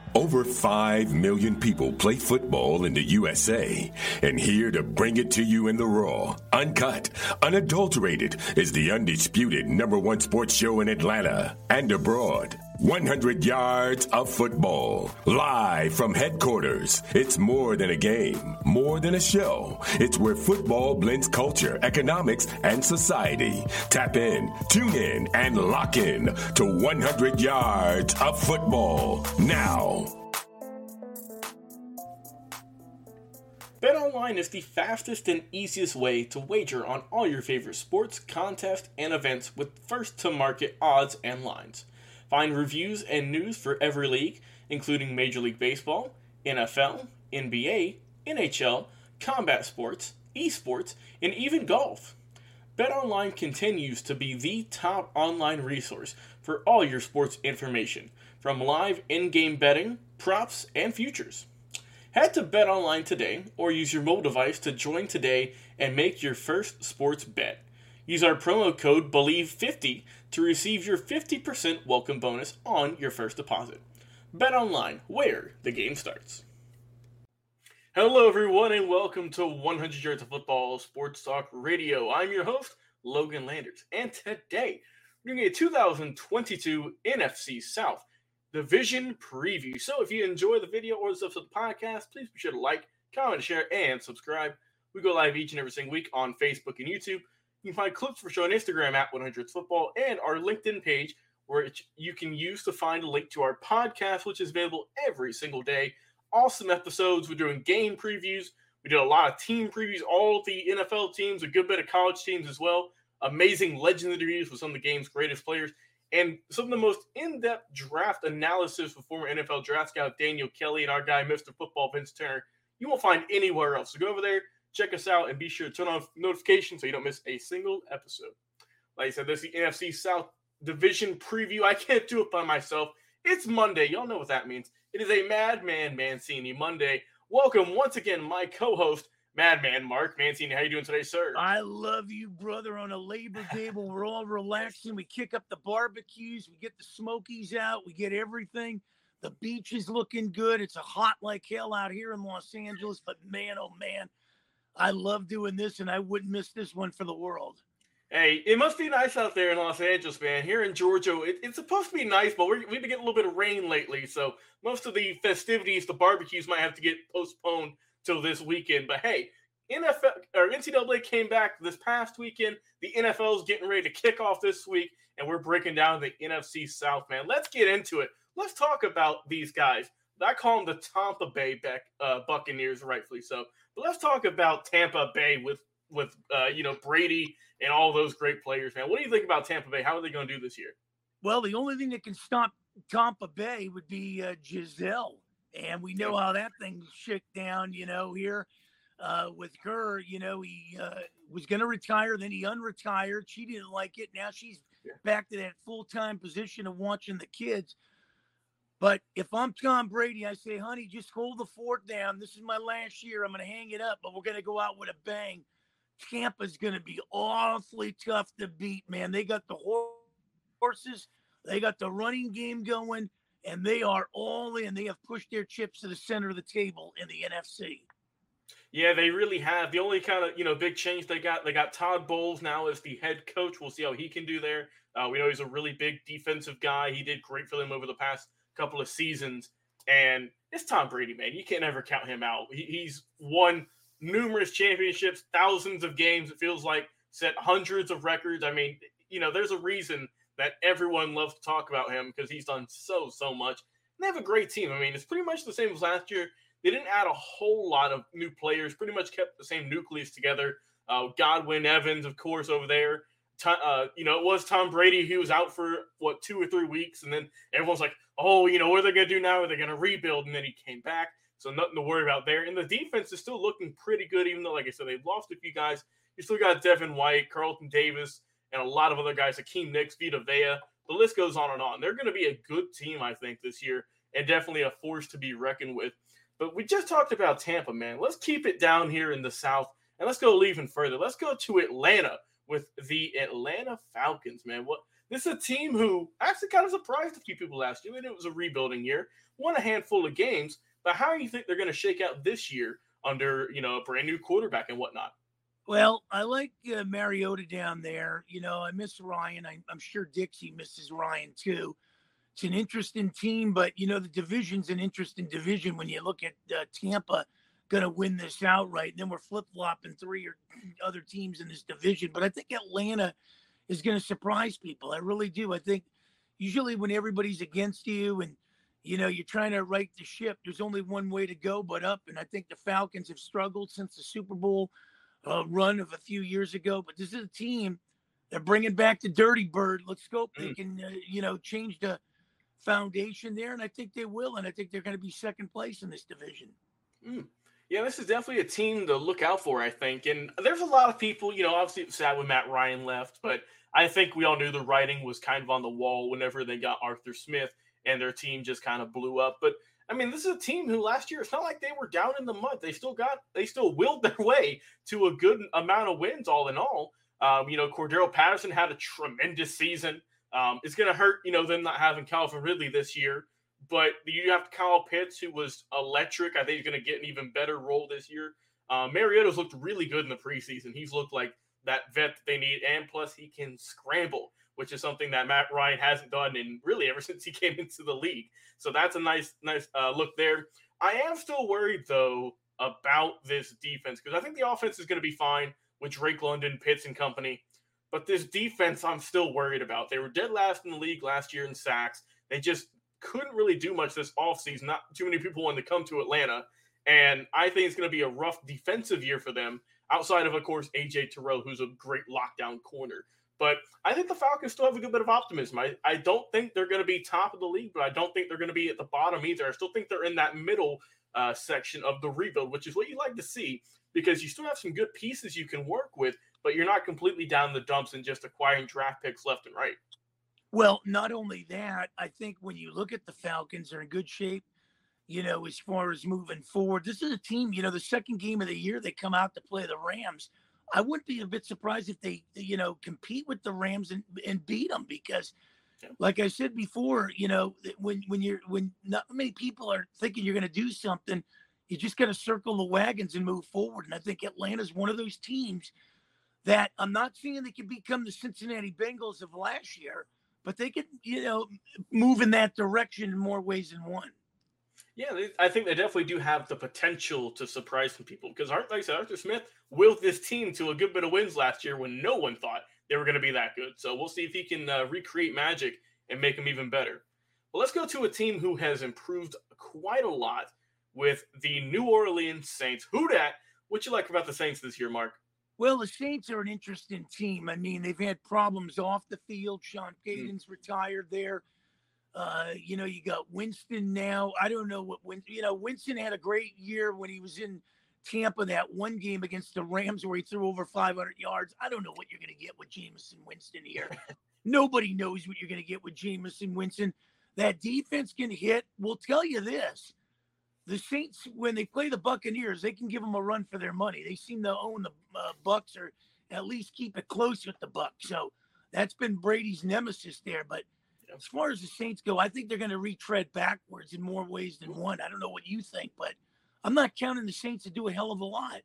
Over 5 million people play football in the USA, and here to bring it to you in the raw, uncut, unadulterated is the undisputed #1 sports show in Atlanta and abroad. 100 yards of football, live from headquarters. It's more than a game, more than a show. It's where football blends culture, economics, and society. Tap in, tune in, and lock in to 100 yards of football now. BetOnline is the fastest and easiest way to wager on all your favorite sports, contests, and events with first-to-market odds and lines. Find reviews and news for every league, including Major League Baseball, NFL, NBA, NHL, combat sports, esports, and even golf. BetOnline continues to be the top online resource for all your sports information, from live in-game betting, props, and futures. Head to BetOnline today or use your mobile device to join today and make your first sports bet. Use our promo code BELIEVE50 to receive your 50% welcome bonus on your first deposit. BetOnline, where the game starts. Hello everyone and welcome to 100 Yards of Football Sports Talk Radio. I'm your host, Logan Landers, and today we're doing a 2022 NFC South Division Preview. So if you enjoy the video or the podcast, please be sure to like, comment, share, and subscribe. We go live each and every single week on Facebook and YouTube. You can find clips for show on Instagram at 100 Football and our LinkedIn page, which you can use to find a link to our podcast, which is available every single day. Awesome episodes. We're doing game previews. We did a lot of team previews, all the NFL teams, a good bit of college teams as well. Amazing legend interviews with some of the game's greatest players, and some of the most in-depth draft analysis with former NFL draft scout Daniel Kelly and our guy, Mr. Football Vince Turner. You won't find anywhere else. So go over there, check us out, and be sure to turn on notifications so you don't miss a single episode. Like I said, this is the NFC South Division Preview. I can't do it by myself. It's Monday. Y'all know what that means. It is a Madman Mancini Monday. Welcome once again, my co-host, Madman Mark Mancini. How you doing today, sir? I love you, brother. On a Labor Day, we're all relaxing. We kick up the barbecues. We get the smokies out. We get everything. The beach is looking good. It's a hot like hell out here in Los Angeles, but man, oh man, I love doing this, and I wouldn't miss this one for the world. Hey, it must be nice out there in Los Angeles, man. Here in Georgia, it's supposed to be nice, but we've been getting a little bit of rain lately, so most of the festivities, the barbecues, might have to get postponed till this weekend. But hey, NCAA came back this past weekend. The NFL is getting ready to kick off this week, and we're breaking down the NFC South, man. Let's get into it. Let's talk about these guys. I call them the Tampa Bay Buccaneers, rightfully so. But let's talk about Tampa Bay with Brady and all those great players, man. What do you think about Tampa Bay? How are they going to do this year? Well, the only thing that can stop Tampa Bay would be Giselle. And we know how that thing shook down, here with her. He was going to retire, then he unretired. She didn't like it. Now she's back to that full-time position of watching the kids. But if I'm Tom Brady, I say, honey, just hold the fort down. This is my last year. I'm going to hang it up, but we're going to go out with a bang. Tampa's going to be awfully tough to beat, man. They got the horses. They got the running game going, and they are all in. They have pushed their chips to the center of the table in the NFC. Yeah, they really have. The only kind of, big change they got Todd Bowles now as the head coach. We'll see how he can do there. We know he's a really big defensive guy. He did great for them over the past couple of seasons. And it's Tom Brady, man. You can't ever count him out. He's won numerous championships, thousands of games, it feels like, set hundreds of records. I mean, there's a reason that everyone loves to talk about him because he's done so much. And they have a great team. I mean, it's pretty much the same as last year. They didn't add a whole lot of new players, pretty much kept the same nucleus together. Godwin, Evans, of course, over there. It was Tom Brady. He was out for, 2 or 3 weeks. And then everyone's like, oh, what are they going to do now? Are they going to rebuild? And then he came back. So nothing to worry about there. And the defense is still looking pretty good, even though, like I said, they've lost a few guys. You still got Devin White, Carlton Davis, and a lot of other guys, Akeem Nicks, Vita Vea. The list goes on and on. They're going to be a good team, I think, this year, and definitely a force to be reckoned with. But we just talked about Tampa, man. Let's keep it down here in the South, and let's go even further. Let's go to Atlanta with the Atlanta Falcons, man. This is a team who actually kind of surprised a few people last year. And it was a rebuilding year, won a handful of games. But how do you think they're going to shake out this year under, a brand new quarterback and whatnot? Well, I like Mariota down there. I miss Ryan. I'm sure Dixie misses Ryan too. It's an interesting team, but the division's an interesting division when you look at Tampa going to win this outright. And then we're flip-flopping 3 or other teams in this division. But I think Atlanta is going to surprise people. I really do. I think usually when everybody's against you and, you're trying to right the ship, there's only one way to go but up. And I think the Falcons have struggled since the Super Bowl run of a few years ago. But this is a team, they're bringing back the Dirty Bird. Let's hope they can, change the foundation there. And I think they will. And I think they're going to be second place in this division. Yeah, this is definitely a team to look out for, I think. And there's a lot of people, obviously it's sad when Matt Ryan left, but I think we all knew the writing was kind of on the wall whenever they got Arthur Smith and their team just kind of blew up. But I mean, this is a team who last year, it's not like they were down in the mud. They still willed their way to a good amount of wins all in all. Cordero Patterson had a tremendous season. It's going to hurt, them not having Calvin Ridley this year. But you have Kyle Pitts, who was electric. I think he's going to get an even better role this year. Mariota's looked really good in the preseason. He's looked like that vet that they need. And plus, he can scramble, which is something that Matt Ryan hasn't done in really ever since he came into the league. So that's a nice look there. I am still worried, though, about this defense because I think the offense is going to be fine with Drake London, Pitts, and company. But this defense I'm still worried about. They were dead last in the league last year in sacks. They just couldn't really do much this offseason. Not too many people wanted to come to Atlanta. And I think it's going to be a rough defensive year for them, outside of course, A.J. Terrell, who's a great lockdown corner. But I think the Falcons still have a good bit of optimism. I don't think they're going to be top of the league, but I don't think they're going to be at the bottom either. I still think they're in that middle section of the rebuild, which is what you like to see because you still have some good pieces you can work with, but you're not completely down the dumps and just acquiring draft picks left and right. Well, not only that, I think when you look at the Falcons, they're in good shape, as far as moving forward. This is a team, the second game of the year, they come out to play the Rams. I wouldn't be a bit surprised if they, compete with the Rams and beat them because, like I said before, when not many people are thinking you're going to do something, you just got to circle the wagons and move forward. And I think Atlanta's one of those teams that I'm not saying they can become the Cincinnati Bengals of last year, but they could, move in that direction in more ways than one. Yeah, I think they definitely do have the potential to surprise some people because, like I said, Arthur Smith willed this team to a good bit of wins last year when no one thought they were going to be that good. So we'll see if he can recreate magic and make them even better. Well, let's go to a team who has improved quite a lot with the New Orleans Saints. Who dat? What you like about the Saints this year, Mark? Well, the Saints are an interesting team. I mean, they've had problems off the field. Sean Payton's retired there. You got Winston now. I don't know what Winston had a great year when he was in Tampa, that one game against the Rams where he threw over 500 yards. I don't know what you're going to get with Jameis Winston here. Nobody knows what you're going to get with Jameis Winston. That defense can hit. We'll tell you this. The Saints, when they play the Buccaneers, they can give them a run for their money. They seem to own the Bucs or at least keep it close with the Bucs. So that's been Brady's nemesis there. But as far as the Saints go, I think they're going to retread backwards in more ways than one. I don't know what you think, but I'm not counting the Saints to do a hell of a lot.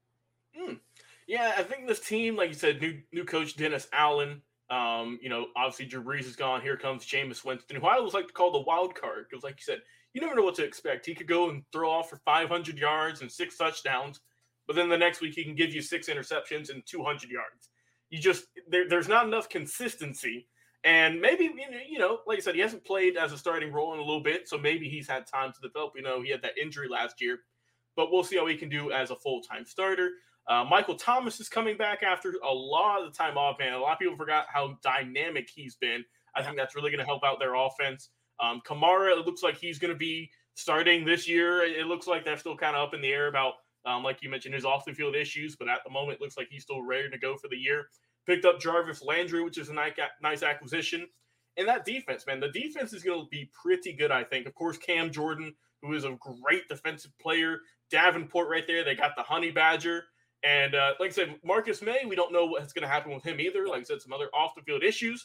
Yeah, I think this team, like you said, new coach Dennis Allen. Obviously Drew Brees is gone. Here comes Jameis Winston, who I always like to call the wild card because, like you said, you never know what to expect. He could go and throw off for 500 yards and 6 touchdowns, but then the next week he can give you 6 interceptions and 200 yards. There's not enough consistency. And maybe, like I said, he hasn't played as a starting role in a little bit, so maybe he's had time to develop. He had that injury last year, but we'll see how he can do as a full-time starter. Michael Thomas is coming back after a lot of the time off, man. A lot of people forgot how dynamic he's been. I think that's really going to help out their offense. Kamara, it looks like he's going to be starting this year. It looks like they're still kind of up in the air about, like you mentioned, his off-the-field issues, but at the moment it looks like he's still ready to go for the year. Picked up Jarvis Landry, which is a nice acquisition. And that defense, man, the defense is going to be pretty good, I think. Of course, Cam Jordan, who is a great defensive player. Davenport right there. They got the Honey Badger. And like I said, Marcus May, we don't know what's going to happen with him either. Like I said, some other off-the-field issues.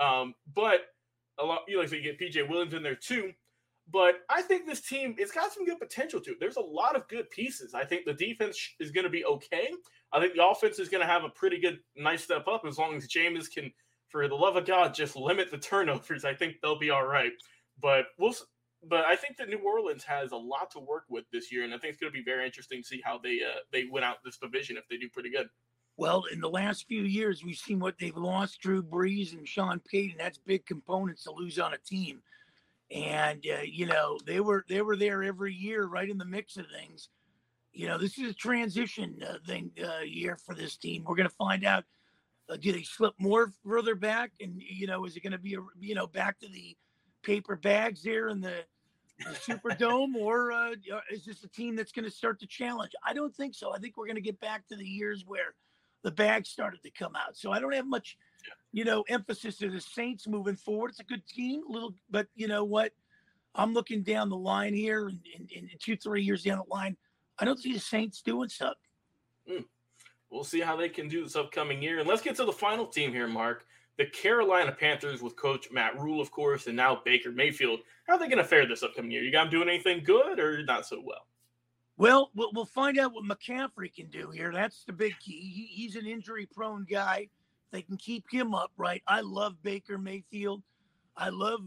But a lot, you get PJ Williams in there too. But I think this team, it's got some good potential to it. There's a lot of good pieces. I think the defense is going to be okay. I think the offense is going to have a pretty good, nice step up as long as Jameis can, for the love of God, just limit the turnovers. I think they'll be all right. But I think that New Orleans has a lot to work with this year, and I think it's going to be very interesting to see how they win out this division if they do pretty good. Well, in the last few years, we've seen what they've lost: Drew Brees and Sean Payton. That's big components to lose on a team. And they were there every year, right in the mix of things. This is a transition year for this team. We're going to find out. Do they slip more further back? And is it going to be back to the paper bags there in the Superdome, or is this a team that's going to start to challenge? I don't think so. I think we're going to get back to the years where the bags started to come out. So I don't have much emphasis to the Saints moving forward. It's a good team, but you know what? I'm looking down the line here, in 2-3 years down the line, I don't see the Saints doing something. We'll see how they can do this upcoming year. And let's get to the final team here, Mark. The Carolina Panthers with Coach Matt Rule, of course, and now Baker Mayfield. How are they going to fare this upcoming year? You got them doing anything good or not so well? Well, we'll find out what McCaffrey can do here. That's the big key. He's an injury-prone guy. They can keep him upright. I love Baker Mayfield. I love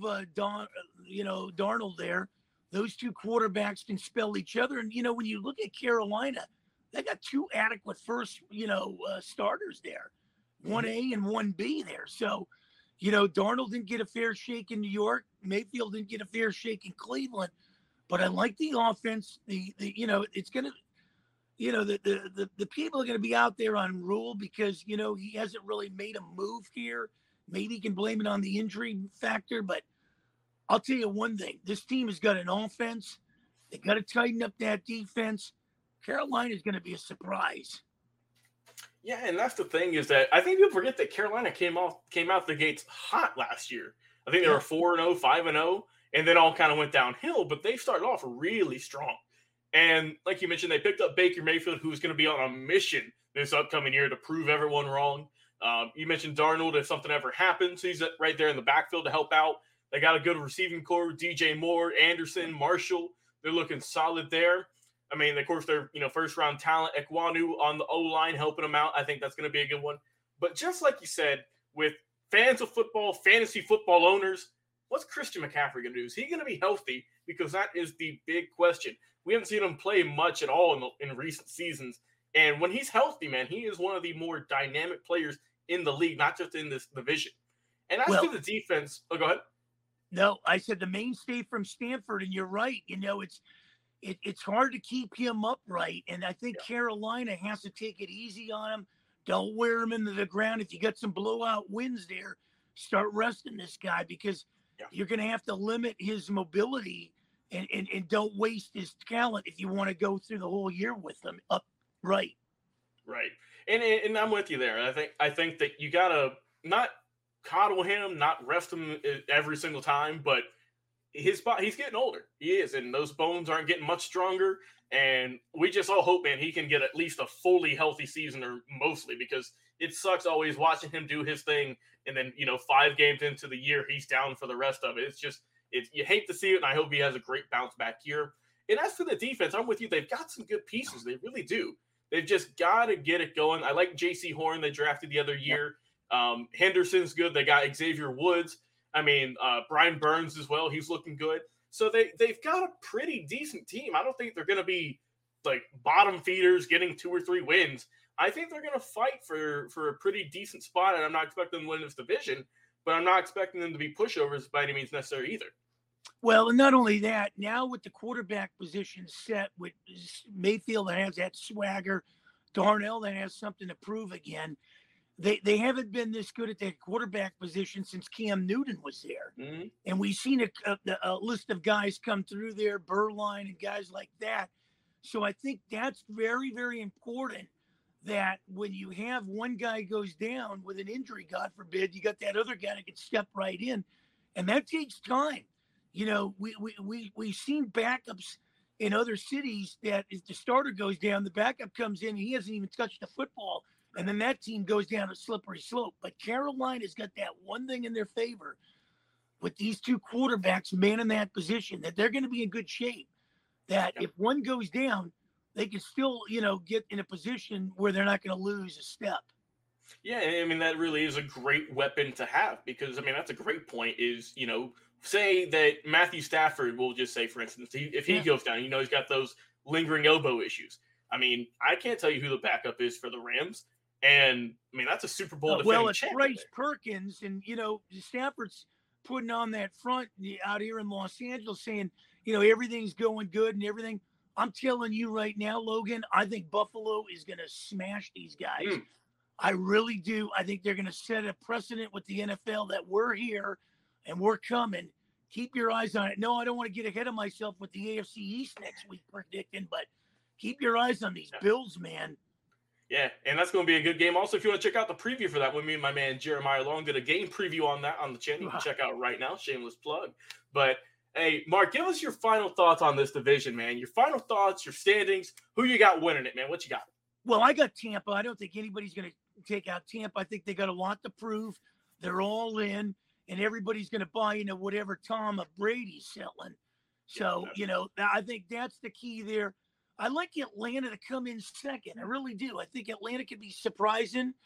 Darnold there. Those two quarterbacks can spell each other. And, when you look at Carolina, they got two adequate first, starters there, 1A and 1B there. So, Darnold didn't get a fair shake in New York. Mayfield didn't get a fair shake in Cleveland. But I like the offense. It's going to, the people are going to be out there on Rule because, he hasn't really made a move here. Maybe he can blame it on the injury factor, but I'll tell you one thing. This team has got an offense. They got to tighten up that defense. Carolina is going to be a surprise. Yeah, and that's the thing is that I think people forget that Carolina came out the gates hot last year. I think they were 4-0, 5-0, and then all kind of went downhill, but they started off really strong. And like you mentioned, they picked up Baker Mayfield, who's going to be on a mission this upcoming year to prove everyone wrong. You mentioned Darnold. If something ever happens, he's right there in the backfield to help out. They got a good receiving core, DJ Moore, Anderson, Marshall. They're looking solid there. I mean, of course, they're first-round talent. Ekwonu on the O-line helping them out. I think that's going to be a good one. But just like you said, with fans of football, fantasy football owners, what's Christian McCaffrey going to do? Is he going to be healthy? Because that is the big question. We haven't seen him play much at all in recent seasons. And when he's healthy, man, he is one of the more dynamic players in the league, not just in this division. And as to the defense, go ahead. No, I said the mainstay from Stanford, and you're right. It's hard to keep him upright, and I think Carolina has to take it easy on him. Don't wear him into the ground. If you got some blowout wins there, start resting this guy because you're going to have to limit his mobility and don't waste his talent if you want to go through the whole year with him upright. Right. And I'm with you there. I think that you got to not coddle him, not rest him every single time, but he's getting older. He is, and those bones aren't getting much stronger. And we just all hope, man, he can get at least a fully healthy season, or mostly, because it sucks always watching him do his thing, and then 5 games into the year he's down for the rest of it. It's just you hate to see it, and I hope he has a great bounce back year. And as for the defense, I'm with you. They've got some good pieces. They really do. They've just got to get it going. I like J.C. Horn they drafted the other year. Henderson's good. They got Xavier Woods. I mean, Brian Burns as well. He's looking good. So they've got a pretty decent team. I don't think they're going to be like bottom feeders getting 2 or 3 wins. I think they're going to fight for a pretty decent spot, and I'm not expecting them to win this division, but I'm not expecting them to be pushovers by any means necessary either. Well, and not only that, now with the quarterback position set with Mayfield that has that swagger, Darnell that has something to prove again, they haven't been this good at that quarterback position since Cam Newton was there. Mm-hmm. And we've seen a list of guys come through there, Burline and guys like that. So I think that's very, very important that when you have one guy goes down with an injury, God forbid, you got that other guy that can step right in. And that takes time. We've seen backups in other cities that if the starter goes down, the backup comes in, and he hasn't even touched the football, And then that team goes down a slippery slope. But Carolina's got that one thing in their favor with these two quarterbacks manning that position, that they're going to be in good shape. That if one goes down, they can still, get in a position where they're not going to lose a step. Yeah, I mean, that really is a great weapon to have because, I mean, that's a great point is, say that Matthew Stafford, will just say, for instance, if he goes down, he's got those lingering elbow issues. I mean, I can't tell you who the backup is for the Rams. And, I mean, that's a Super Bowl defending champion. Well, it's Bryce Perkins. And, Stafford's putting on that front out here in Los Angeles saying, everything's going good and everything. I'm telling you right now, Logan, I think Buffalo is going to smash these guys. I really do. I think they're going to set a precedent with the NFL that we're here and we're coming. Keep your eyes on it. No, I don't want to get ahead of myself with the AFC East next week predicting, but keep your eyes on these Bills, man. Yeah, and that's going to be a good game. Also, if you want to check out the preview for that, with me and my man Jeremiah Long did a game preview on that on the channel. You can check out right now. Shameless plug. But, hey, Mark, give us your final thoughts on this division, man. Your final thoughts, your standings. Who you got winning it, man? What you got? Well, I got Tampa. I don't think anybody's going to take out Tampa. I think they got a lot to prove. They're all in, and everybody's going to buy, whatever Tom Brady's selling. So, I think that's the key there. I like Atlanta to come in second. I really do. I think Atlanta could be surprising,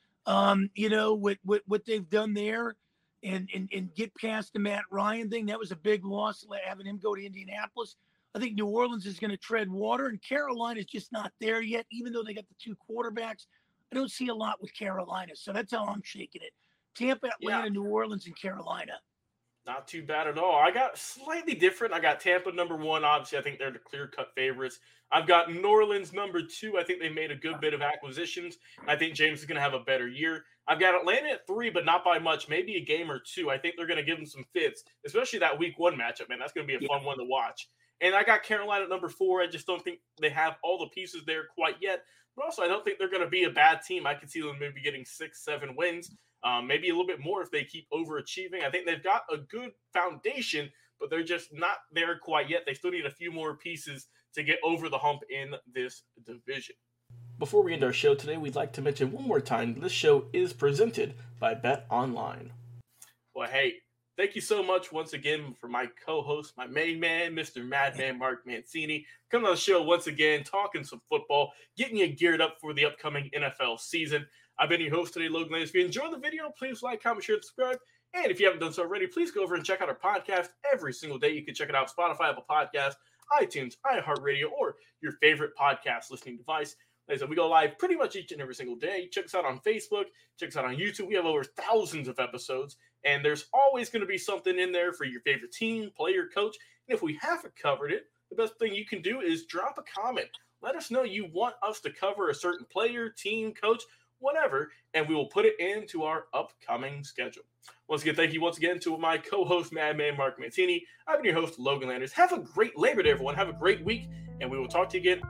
with what they've done there and get past the Matt Ryan thing. That was a big loss, having him go to Indianapolis. I think New Orleans is going to tread water, and Carolina's just not there yet, even though they got the two quarterbacks. I don't see a lot with Carolina, so that's how I'm shaking it. Tampa, Atlanta, New Orleans, and Carolina. Not too bad at all. I got slightly different. I got Tampa number 1. Obviously, I think they're the clear-cut favorites. I've got New Orleans number 2. I think they made a good bit of acquisitions. I think James is going to have a better year. I've got Atlanta at 3, but not by much. Maybe a game or two. I think they're going to give them some fits, especially that Week 1 matchup, man. That's going to be a fun one to watch. And I got Carolina at number 4. I just don't think they have all the pieces there quite yet. But also, I don't think they're going to be a bad team. I could see them maybe getting 6-7 wins. Maybe a little bit more if they keep overachieving. I think they've got a good foundation, but they're just not there quite yet. They still need a few more pieces to get over the hump in this division. Before we end our show today, we'd like to mention one more time, this show is presented by Bet Online. Well, hey, thank you so much once again for my co-host, my main man, Mr. Madman Mark Mancini, coming on the show once again, talking some football, getting you geared up for the upcoming NFL season. I've been your host today, Logan Landers. If you enjoyed the video, please like, comment, share, and subscribe. And if you haven't done so already, please go over and check out our podcast every single day. You can check it out on Spotify, Apple Podcasts, iTunes, iHeartRadio, or your favorite podcast listening device. Like I said, we go live pretty much each and every single day. Check us out on Facebook. Check us out on YouTube. We have over thousands of episodes, and there's always going to be something in there for your favorite team, player, coach. And if we haven't covered it, the best thing you can do is drop a comment. Let us know you want us to cover a certain player, team, coach, whatever, and we will put it into our upcoming schedule. Once again, thank you once again to my co-host, Madman Mark Mancini. I've been your host, Logan Landers. Have a great Labor Day, everyone. Have a great week, and we will talk to you again.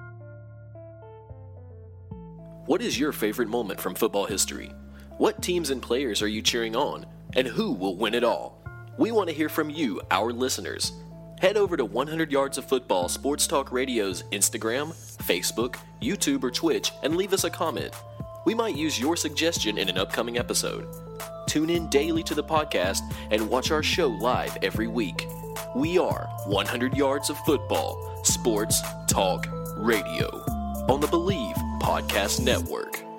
What is your favorite moment from football history? What teams and players are you cheering on? And who will win it all? We want to hear from you, our listeners. Head over to 100 Yards of Football Sports Talk Radio's Instagram, Facebook, YouTube, or Twitch and leave us a comment. We might use your suggestion in an upcoming episode. Tune in daily to the podcast and watch our show live every week. We are 100 Yards of Football Sports Talk Radio on the Believe Podcast Network.